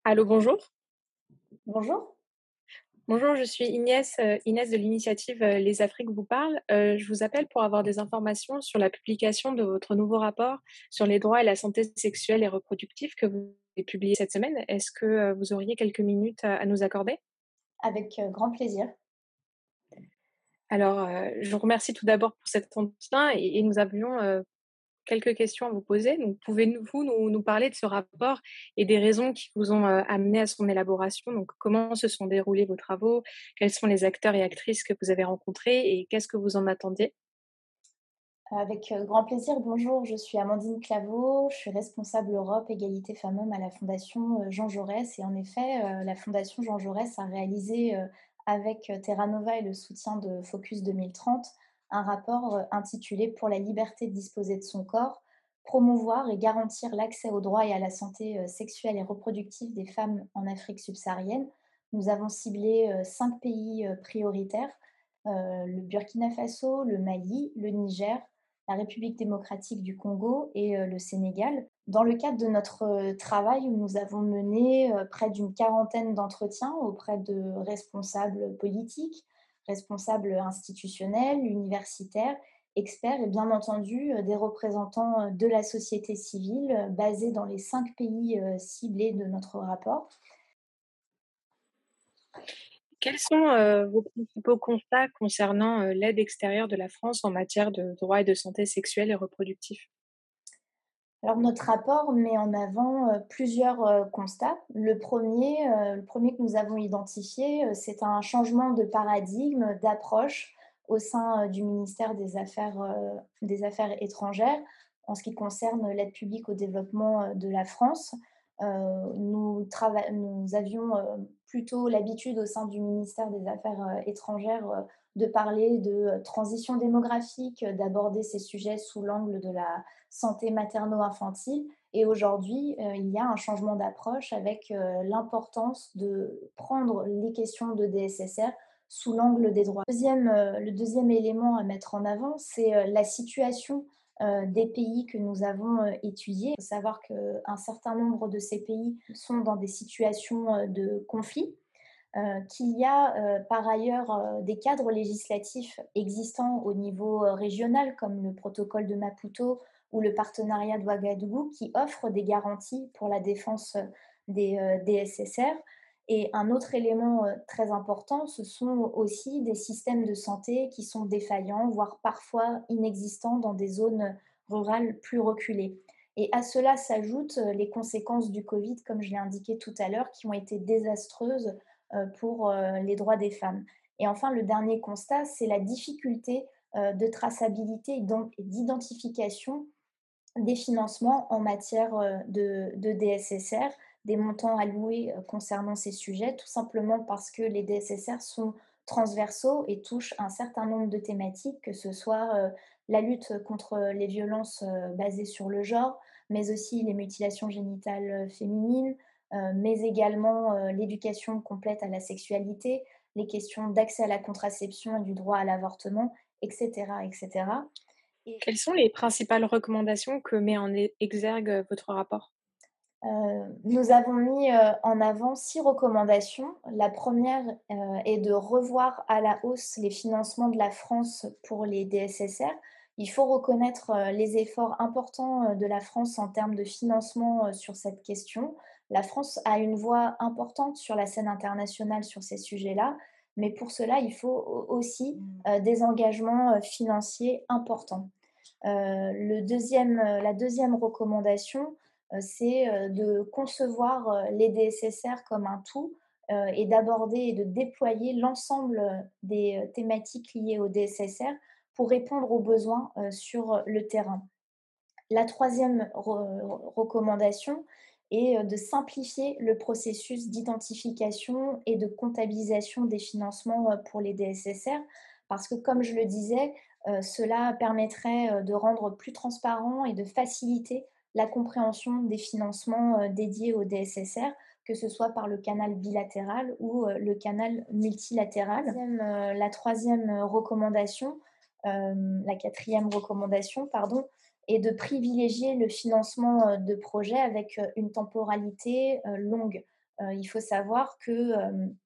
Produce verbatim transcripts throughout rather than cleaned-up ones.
Allô, bonjour. Bonjour. Bonjour, je suis Inès, heu, Inès de l'initiative, heu, Les Afriques vous parlent. Heu, je vous appelle pour avoir des informations sur la publication de votre nouveau rapport sur les droits et la santé sexuelle et reproductive que vous avez publié cette semaine. Est-ce que, heu, vous auriez quelques minutes à à nous accorder? Avec, heu, grand plaisir. Alors, heu, je vous remercie tout d'abord pour cet entretien et et nous avions, heu, quelques questions à vous poser. Donc pouvez-vous nous nous parler de ce rapport et des raisons qui vous ont, heu, amené à son élaboration? Donc comment se sont déroulés vos travaux? Quels sont les acteurs et actrices que vous avez rencontrés et qu'est-ce que vous en attendiez? Avec, heu, grand plaisir. Bonjour, je suis Amandine Claveau, je suis responsable Europe, égalité femmes-hommes à la Fondation, heu, Jean Jaurès et en effet, heu, la Fondation Jean Jaurès a réalisé, heu, avec, heu, Terra Nova et le soutien de Focus deux mille trente, un rapport, heu, intitulé «Pour la liberté de disposer de son corps, promouvoir et garantir l'accès aux droits et à la santé, heu, sexuelle et reproductive des femmes en Afrique subsaharienne». Nous avons ciblé, heu, cinq pays, heu, prioritaires, heu, le Burkina Faso, le Mali, le Niger, la République démocratique du Congo et heu, le Sénégal. Dans le cadre de notre, heu, travail, nous avons mené, heu, près d'une quarantaine d'entretiens auprès de responsables politiques, responsables institutionnels, universitaires, experts et bien entendu, heu, des représentants, heu, de la société civile, heu, basés dans les cinq pays, heu, ciblés de notre rapport. Quels sont, heu, vos principaux constats concernant, heu, l'aide extérieure de la France en matière de droits et de santé sexuelle et reproductive? Alors notre rapport met en avant, heu, plusieurs, heu, constats. Le premier, er le premier que nous avons identifié, heu, c'est un changement de paradigme, d'approche au sein, heu, du ministère des Affaires, heu, des Affaires étrangères en ce qui concerne l'aide publique au développement, heu, de la France. Heu, nous trava nous avions, heu, plutôt l'habitude au sein du ministère des Affaires, heu, étrangères, heu, de parler de, heu, transition démographique, heu, d'aborder ces sujets sous l'angle de la santé materno-infantile et aujourd'hui, heu, il y a un changement d'approche avec, heu, l'importance de prendre les questions de D S S R sous l'angle des droits. Deuxième, heu, le deuxième élément à mettre en avant, c'est, heu, la situation, heu, des pays que nous avons, heu, étudiés. Il faut savoir qu'un certain nombre de ces pays sont dans des situations, heu, de conflit, heu, qu'il y a, heu, par ailleurs, heu, des cadres législatifs existants au niveau, heu, régional comme le protocole de Maputo ou le partenariat de Ouagadougou qui offrent des garanties pour la défense, heu, des, heu, D S S R et un autre élément, heu, très important, ce sont aussi des systèmes de santé qui sont défaillants, voire parfois inexistants dans des zones rurales plus reculées et à cela s'ajoutent, heu, les conséquences du covid, comme je l'ai indiqué tout à l'heure, qui ont été désastreuses, heu, pour, heu, les droits des femmes et enfin le dernier constat, c'est la difficulté, heu, de traçabilité et donc et d'identification des financements en matière, heu, de de D S S R, des montants alloués, heu, concernant ces sujets, tout simplement parce que les D S S R sont transversaux et touchent un certain nombre de thématiques, que ce soit, heu, la lutte contre les violences, heu, basées sur le genre, mais aussi les mutilations génitales, heu, féminines, heu, mais également, heu, l'éducation complète à la sexualité, les questions d'accès à la contraception et du droit à l'avortement et cetera et cetera et Quelles sont les principales recommandations que met en é exergue, heu, votre rapport? Heu, nous avons mis, heu, en avant six recommandations. La première re est de revoir à la hausse les financements de la France pour les D S S R. Il faut reconnaître, heu, les efforts importants, heu, de la France en termes de financement, heu, sur cette question. La France a une voix importante sur la scène internationale sur ces sujets-là, mais pour cela, il faut au aussi, heu, des engagements, heu, financiers importants. Heu, le deuxième, heu, la deuxième recommandation, heu, c'est, heu, de concevoir, heu, les D S S R comme un tout, heu et d'aborder et de déployer l'ensemble, heu, des, heu, thématiques liées au D S S R pour répondre aux besoins, heu, sur, le terrain. La troisième re recommandation est, heu, de simplifier le processus d'identification et de comptabilisation des financements, heu, pour les D S S R parce que comme je le disais, heu, cela permettrait, heu, de rendre plus transparent et de faciliter la compréhension des financements, heu, dédiés aux D S S R, que ce soit par le canal bilatéral ou, heu, le canal multilatéral. Troisième, heu, la troisième recommandation, hem, la quatrième recommandation, pardon, et de privilégier le financement, heu, de projets avec, heu, une temporalité, heu, longue. Heu, il faut savoir que, hem,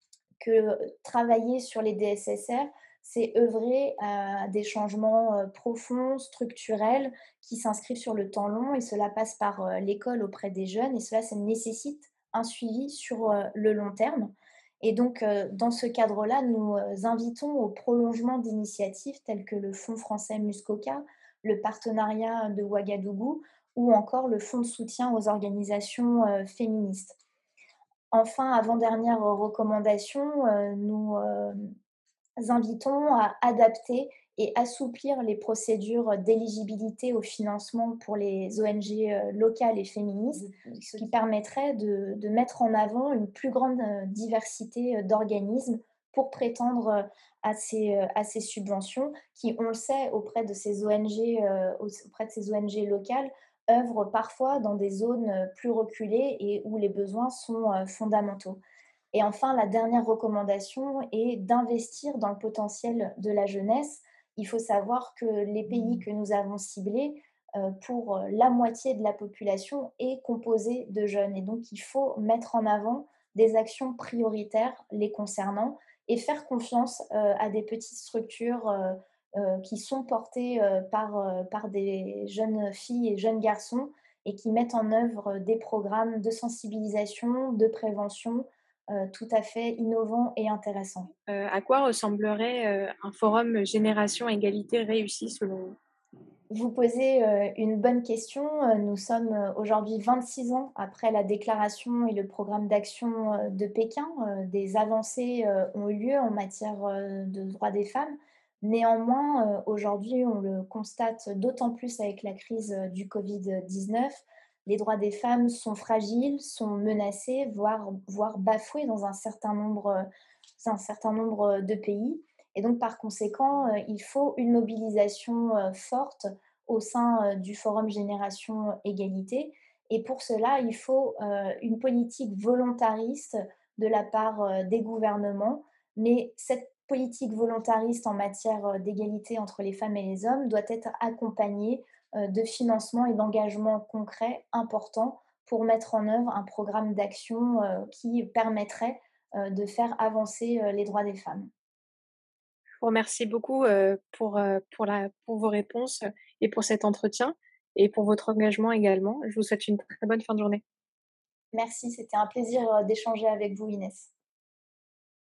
que travailler sur les D S S R, c'est œuvrer à des changements, heu, profonds, structurels, qui s'inscrivent sur le temps long et cela passe par, heu, l'école auprès des jeunes et cela, ça nécessite un suivi sur, heu, le long terme et donc heu, dans ce cadre-là, nous, heu, invitons au prolongement d'initiatives telles que le Fonds français Muskoka, le partenariat de Ouagadougou ou encore le fonds de soutien aux organisations, heu, féministes. Enfin, avant-dernière recommandation, heu, nous, hem, invitons à adapter et assouplir les procédures d'éligibilité au financement pour les O N G, heu, locales et féministes, ce qui permettrait de de mettre en avant une plus grande, heu, diversité, heu, d'organismes pour prétendre, heu, à ces, heu, à ces subventions qui, on le sait, auprès de ces O N G, heu, auss auprès de ces O N G locales, œuvrent parfois dans des zones, heu, plus reculées et où les besoins sont, heu, fondamentaux. Et enfin, la dernière recommandation est d'investir dans le potentiel de la jeunesse. Il faut savoir que les pays que nous avons ciblés, heu, pour, heu, la moitié de la population est composée de jeunes et donc il faut mettre en avant des actions prioritaires les concernant et faire confiance, heu, à des petites structures, heu heu, qui sont portées, heu, par, heu, par des jeunes filles et jeunes garçons et qui mettent en œuvre des programmes de sensibilisation, de prévention, heu, tout à fait innovants et intéressants. Heu, à quoi ressemblerait, heu, un forum Génération Égalité réussi selon vous? Vous posez, heu, une bonne question, heu, nous sommes, heu, aujourd'hui vingt-six ans après la déclaration et le programme d'action, heu, de Pékin, heu, des avancées, heu, ont eu lieu en matière, heu, de droits des femmes. Néanmoins, heu, aujourd'hui, on le constate d'autant plus avec la crise, heu, du covid dix-neuf, les droits des femmes sont fragiles, sont menacés, voire voire bafoués dans un certain nombre, heu, un certain nombre, de pays et donc par conséquent, heu, il faut une mobilisation, heu, forte au sein, heu, du forum Génération Égalité et pour cela, il faut, heu, une politique volontariste de la part, heu, des gouvernements. Mais cette politique volontariste en matière, heu, d'égalité entre les femmes et les hommes doit être accompagnée, heu, de financements et d'engagements concrets importants pour mettre en œuvre un programme d'action, heu, qui permettrait, heu, de faire avancer, heu, les droits des femmes. Je vous remercie beaucoup, heu, pour, heu, pour la pour vos réponses, et pour cet entretien et pour votre engagement également. Je vous souhaite une très bonne fin de journée. Merci, c'était un plaisir, heu, d'échanger avec vous Inès.